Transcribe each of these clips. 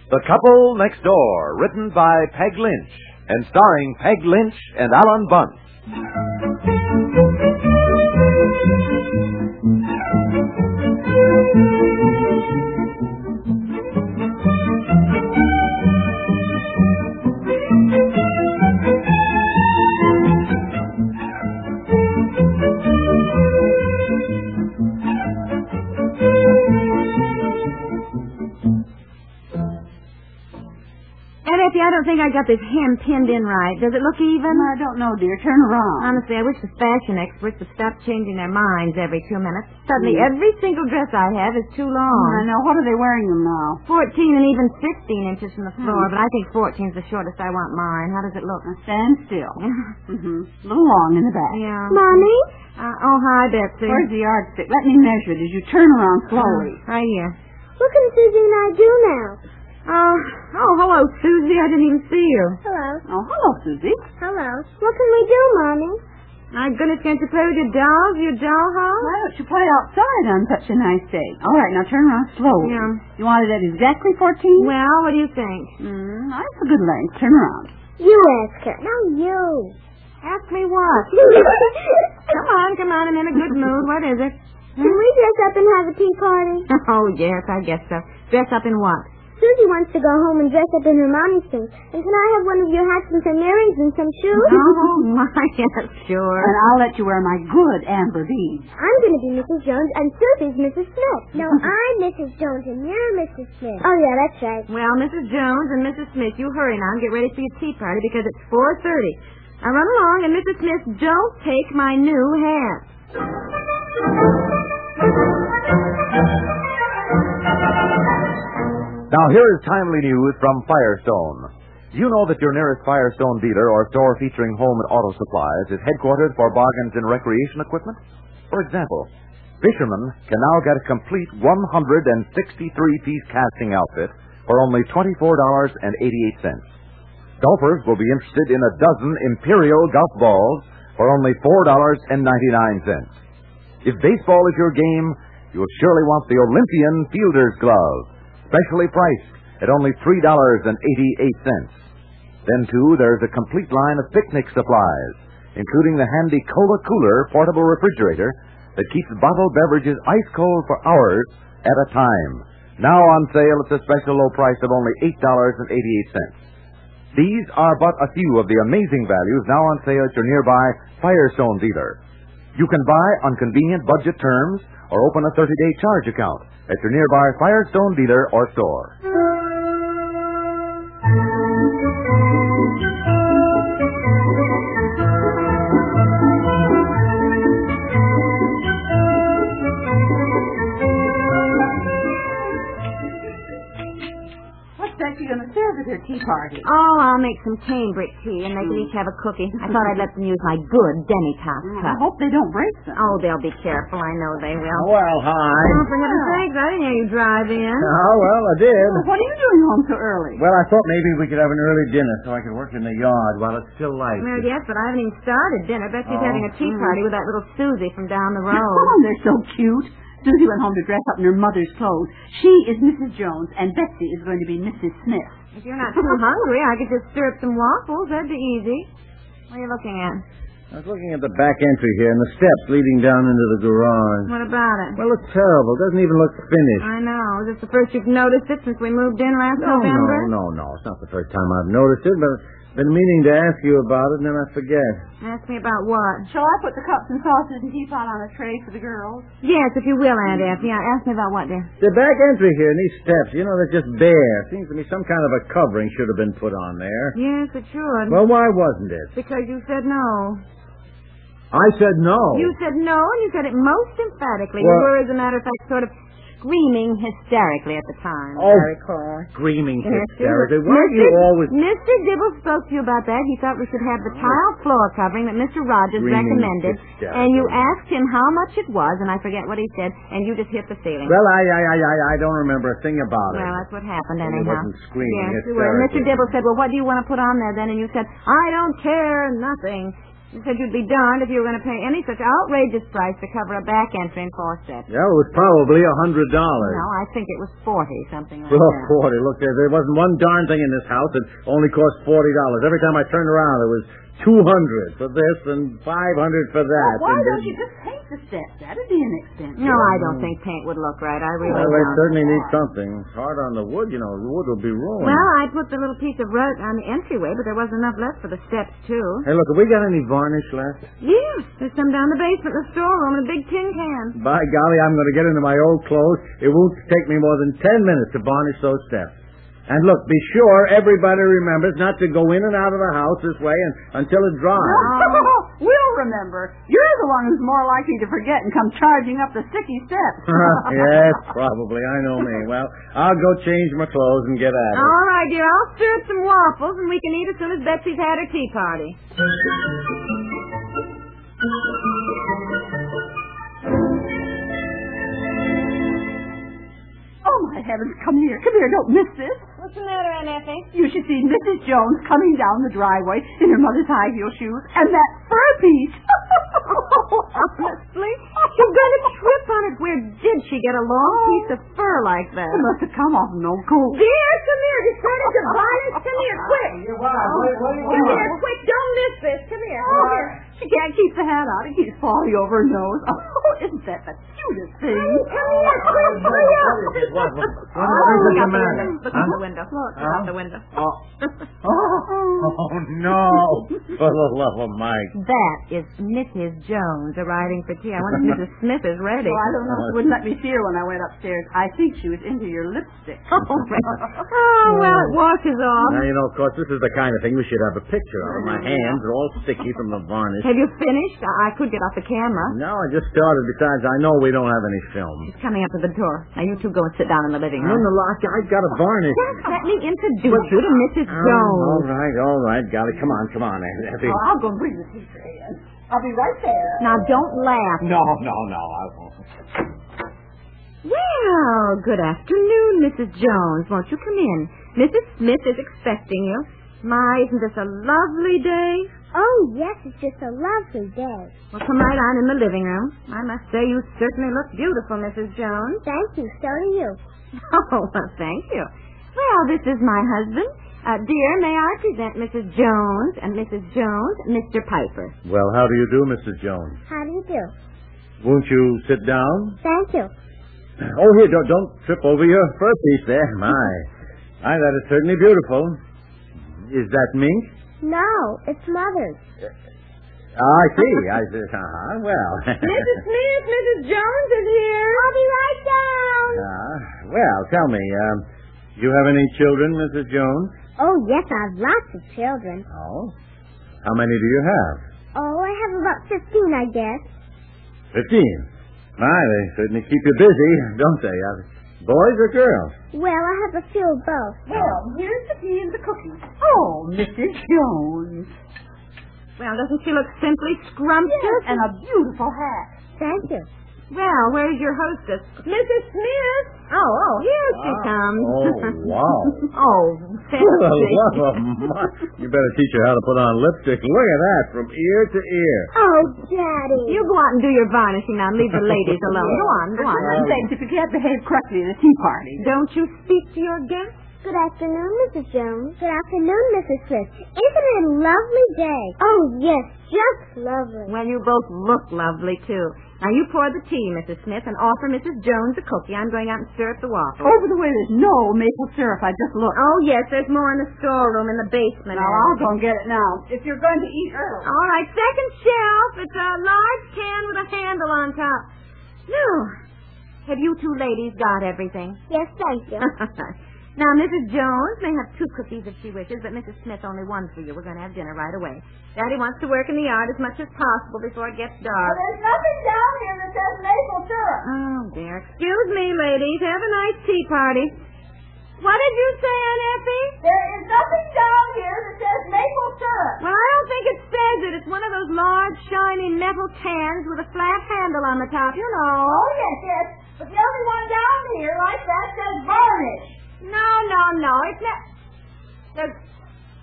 The Couple Next Door, written by Peg Lynch and starring Peg Lynch and Alan Bunce. I don't think I got this hem pinned in right. Does it look even? I don't know, dear. Turn around. Honestly, I wish the fashion experts would stop changing their minds every 2 minutes. Suddenly, every single dress I have is too long. I know. What are they wearing them now? 14 and even 15 inches from the floor, but I think 14's the shortest I want mine. How does it look? Now stand still. A little long in the back. Yeah. Mommy? Hi, Betsy. Where's the yardstick? Let me measure it as you turn around slowly. Right here. What can Susie and I do now? Hello, Susie. I didn't even see you. Hello. Oh, hello, Susie. Hello. What can we do, Mommy? My goodness, can't you play with your dolls, your dollhouse? Why don't you play outside on such a nice day? All right, now turn around slowly. Yeah. You want it at exactly 14? Well, what do you think? That's a good length. Turn around. You ask her. No, you. Ask me what? Come on. I'm in a good mood. What is it? Can we dress up and have a tea party? Oh, yes, I guess so. Dress up in what? Susie wants to go home and dress up in her mommy's things. And can I have one of your hats and some earrings and some shoes? Oh, my, yes, sure. And I'll let you wear my good amber beads. I'm going to be Mrs. Jones and Susie's Mrs. Smith. No, I'm Mrs. Jones and you're Mrs. Smith. Oh, yeah, that's right. Well, Mrs. Jones and Mrs. Smith, you hurry now and get ready for your tea party because it's 4:30. Now run along, and Mrs. Smith, don't take my new hat. Now, here is timely news from Firestone. Do you know that your nearest Firestone dealer or store featuring home and auto supplies is headquartered for bargains in recreation equipment? For example, fishermen can now get a complete 163-piece casting outfit for only $24.88. Golfers will be interested in a dozen Imperial golf balls for only $4.99. If baseball is your game, you'll surely want the Olympian Fielder's Glove, specially priced at only $3.88. Then, too, there's a complete line of picnic supplies, including the handy Cola Cooler portable refrigerator that keeps bottled beverages ice cold for hours at a time. Now on sale at the special low price of only $8.88. These are but a few of the amazing values now on sale at your nearby Firestone dealer. You can buy on convenient budget terms or open a 30-day charge account at your nearby Firestone dealer or store. What's that you're going to serve at her tea party? Oh, I'll make some cambric tea, and they can each have a cookie. I thought I'd let them use my good demi-tasse I cup. hope they don't break them. Oh, they'll be careful. I know they will. Well, hi. Oh, for heaven's sakes, I didn't hear you drive in. Oh, well, I did. What are you doing home so early? Well, I thought maybe we could have an early dinner so I could work in the yard while it's still light. Well, yes, but I haven't even started dinner. Betsy's having a tea party with that little Susie from down the road. Oh, they're so cute. Susie went home to dress up in her mother's clothes. She is Mrs. Jones, and Betsy is going to be Mrs. Smith. If you're not too hungry, I could just stir up some waffles. That'd be easy. What are you looking at? I was looking at the back entry here and the steps leading down into the garage. What about it? Well, it's terrible. It doesn't even look finished. I know. Is this the first you've noticed it since we moved in last November? No. It's not the first time I've noticed it, but I've been meaning to ask you about it, and then I forget. Ask me about what? Shall I put the cups and saucers and teapot on a tray for the girls? Yes, if you will, Aunt Effie. Yeah, ask me about what, dear? The back entry here and these steps, you know, they're just bare. Seems to me some kind of a covering should have been put on there. Yes, it should. Well, why wasn't it? Because you said no. I said no. You said no, and you said it most emphatically. Well, you were, as a matter of fact, sort of screaming hysterically at the time. Oh, I recall. screaming Yes, hysterically. Why do you always... Mr. Dibble spoke to you about that. He thought we should have the tile floor covering that Mr. Rogers Screaming recommended. hysterically. And you asked him how much it was, and I forget what he said, and you just hit the ceiling. Well, I don't remember a thing about it. Well, that's what happened Well, anyhow. it wasn't screaming Yes, you were. And Mr. hysterically. Dibble said, well, what do you want to put on there then? And you said, I don't care, nothing. You said you'd be darned if you were going to pay any such outrageous price to cover a back entry and 4 steps. Yeah, it was probably $100. No, I think it was 40, something like Well, that. 40. Look, there wasn't one darn thing in this house that only cost $40. Every time I turned around, it was $200 for this and $500 for that. Why and don't you just paint the steps? That'd be inexpensive. No, I don't think paint would look right. I really Well, they don't. certainly need something. It's hard on the wood, you know. The wood will be ruined. Well, I put the little piece of rug on the entryway, but there wasn't enough left for the steps, too. Hey, look, have we got any varnish left? Yes, there's some down the basement in the storeroom in a big tin can. By golly, I'm going to get into my old clothes. It won't take me more than 10 minutes to varnish those steps. And look, be sure everybody remembers not to go in and out of the house this way until it dries. We'll remember. You're the one who's more likely to forget and come charging up the sticky steps. Yes, probably. I know me. Well, I'll go change my clothes and get at it. All right, dear, I'll stir up some waffles, and we can eat as soon as Betsy's had her tea party. Oh, my heavens, come here. Come here, don't miss this. What's the matter, Aunt Effie? You should see Mrs. Jones coming down the driveway in her mother's high heel shoes and that fur piece. Honestly? She's going to trip on it. Where did she get a long piece of fur like that? It must have come off an old coat. Dear, come here. Decided to varnish. Come here, quick. Come here, quick. Don't miss this. Come here. Come here. She can't keep the hat on. It keeps falling over her nose. Oh, isn't that the cutest thing? Come here, quick. Hurry up. What's the matter? Look out the window. Look out the window. Oh, no. For the love of Mike. That is Mrs. Jones arriving for tea. I wonder if Mrs. Smith is ready. Well, I don't know. She wouldn't let me see her when I went upstairs. I think she was into your lipstick. Oh, well, it washes off. Now, you know, of course, this is the kind of thing we should have a picture of. My hands are all sticky from the varnish. Have you finished? I could get off the camera. No, I just started. Besides, I know we don't have any film. She's coming up to the door. Now, you two go and sit down in the living I'm room. in the lock. I've got a varnish. Just let me introduce you to Mrs. Jones. All right, golly. Come on, Aunt Effie. I'll go and bring the tea tray in. I'll be right there. Now, don't laugh. No, I won't. Well, good afternoon, Mrs. Jones. Won't you come in? Mrs. Smith is expecting you. My, isn't this a lovely day? Oh, yes, it's just a lovely day. Well, come right on in the living room. I must say you certainly look beautiful, Mrs. Jones. Thank you, so do you. Oh, well, thank you. Well, this is my husband. Dear, may I present Mrs. Jones and Mrs. Jones, Mr. Piper. Well, how do you do, Mrs. Jones? How do you do? Won't you sit down? Thank you. Oh, here, don't trip over your fur piece there. My, that is certainly beautiful. Is that mink? No, it's Mother's. I see. Well. Mrs. Smith, Mrs. Jones is here. I'll be right down. Well, tell me, you have any children, Mrs. Jones? Oh, yes, I have lots of children. Oh? How many do you have? Oh, I have about 15, I guess. 15. My, they certainly keep you busy, don't they? Boys or girls? Well, I have a few of both. Well, here's the tea and the cookies. Oh, Mrs. Jones. Well, doesn't she look simply scrumptious? And a beautiful hat. Thank you. Well, where's your hostess? Mrs. Smith! Oh, here she comes. Oh, wow. Oh, For the Betsy. love of Mike. You better teach her how to put on lipstick. Look at that, from ear to ear. Oh, Daddy. You go out and do your varnishing now and leave the ladies alone. Go on. Thanks if you can't behave correctly at a tea party. Don't you speak to your guests? Good afternoon, Mrs. Jones. Good afternoon, Mrs. Smith. Isn't it a lovely day? Oh, yes, just lovely. Well, you both look lovely, too. Now, you pour the tea, Mrs. Smith, and offer Mrs. Jones a cookie. I'm going out and stir up the waffles. Over the way, there's no maple syrup. I just looked. Oh, yes, there's more in the storeroom in the basement. Now, I'll go and get it now. If you're going to eat early. All right, second shelf. It's a large can with a handle on top. Now, have you two ladies got everything? Yes, thank you. Now, Mrs. Jones may have 2 cookies if she wishes, but Mrs. Smith only 1 for you. We're going to have dinner right away. Daddy wants to work in the yard as much as possible before it gets dark. There's nothing down here that says maple syrup. Oh, dear. Excuse me, ladies. Have a nice tea party. What did you say, Aunt Effie? There is nothing down here that says maple syrup. Well, I don't think it says it. It's one of those large, shiny metal cans with a flat handle on the top, you know. Oh, yes. But the only one down here like that says varnish. No. It's not.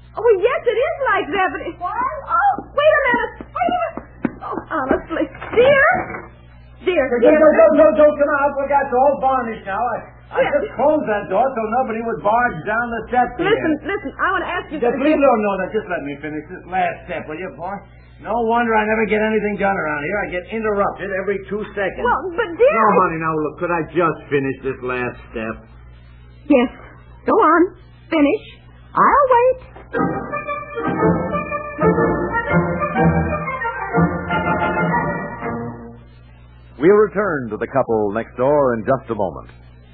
Oh, well, yes, it is like that, but it... What? Oh, wait a minute. Oh, honestly. Dear? Dear. Don't come out. We got the whole varnish now. I just closed that door so nobody would barge down the steps again. Listen, I want to ask you... Please, no, just let me finish this last step, will you, boy? No wonder I never get anything done around here. I get interrupted every 2 seconds. Well, but dear... No, honey, now look, could I just finish this last step? Yes. Go on. Finish. I'll wait. We'll return to the couple next door in just a moment.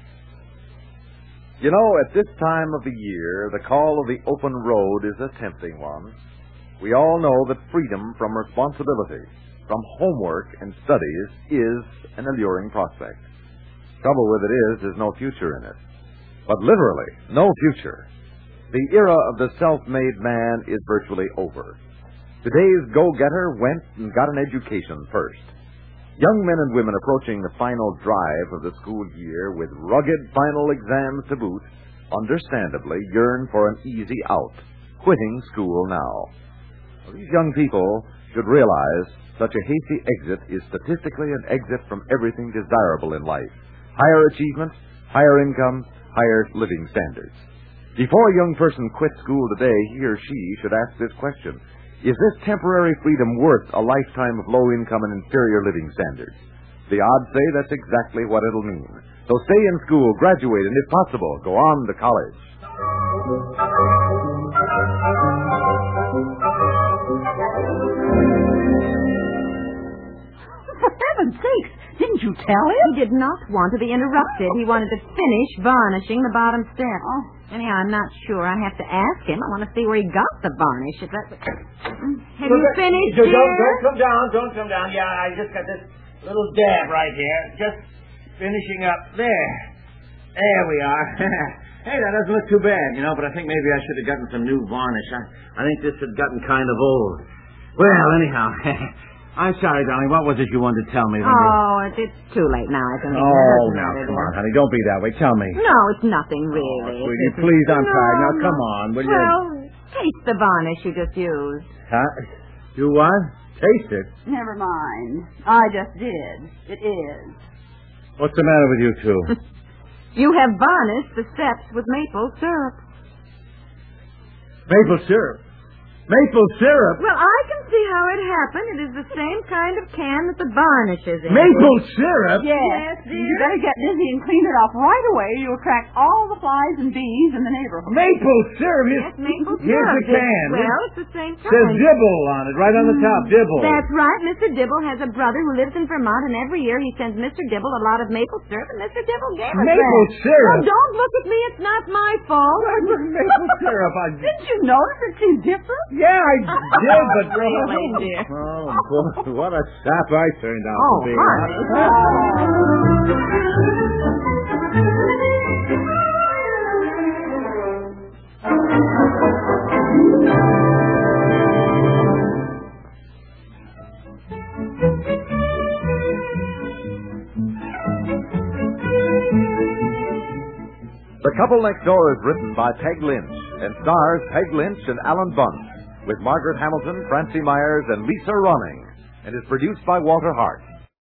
You know, at this time of the year, the call of the open road is a tempting one. We all know that freedom from responsibility, from homework and studies, is an alluring prospect. Trouble with it is, there's no future in it. But literally, no future. The era of the self-made man is virtually over. Today's go-getter went and got an education first. Young men and women approaching the final drive of the school year with rugged final exams to boot, understandably yearn for an easy out, quitting school now. These young people should realize such a hasty exit is statistically an exit from everything desirable in life. Higher achievement, higher income, higher living standards. Before a young person quits school today, he or she should ask this question. Is this temporary freedom worth a lifetime of low income and inferior living standards? The odds say that's exactly what it'll mean. So stay in school, graduate, and if possible, go on to college. For heaven's sakes, didn't you tell him? He did not want to be interrupted. He wanted to finish varnishing the bottom step. Oh. Anyhow, I'm not sure. I have to ask him. I want to see where he got the varnish. If that's... Have you finished, dear? Don't come down. Yeah, I just got this little dab right here. Just finishing up. There we are. Hey, that doesn't look too bad, but I think maybe I should have gotten some new varnish. I think this had gotten kind of old. Well, anyhow... I'm sorry, darling. What was it you wanted to tell me? It's too late now. I think. Oh, now, come on, honey. Don't be that way. Tell me. No, it's nothing, really. Sweetie, please, I'm sorry. Now, come on, will you? Well, taste the varnish you just used. Huh? Do what? Taste it? Never mind. I just did. It is. What's the matter with you two? You have varnished the steps with maple syrup. Maple syrup? Maple syrup? Well, I can see how it happened. It is the same kind of can that the varnish is in. Maple syrup? Yes, dear. You better get busy and clean it off right away. You'll attract all the flies and bees in the neighborhood. Maple syrup? Yes, maple syrup. Here's the can. Well, it's the same kind. Says Dibble on it, right on the top. Dibble. That's right. Mr. Dibble has a brother who lives in Vermont, and every year he sends Mr. Dibble a lot of maple syrup, and Mr. Dibble gave us Maple that. syrup? Oh, don't look at me. It's not my fault. Maple syrup. Didn't you notice it seemed different? Yeah, I did, but... Really, dear. Oh, boy, what a sap I turned out to be. The Couple Next Door is written by Peg Lynch and stars Peg Lynch and Alan Bunce, with Margaret Hamilton, Francie Myers, and Lisa Ronning, and is produced by Walter Hart.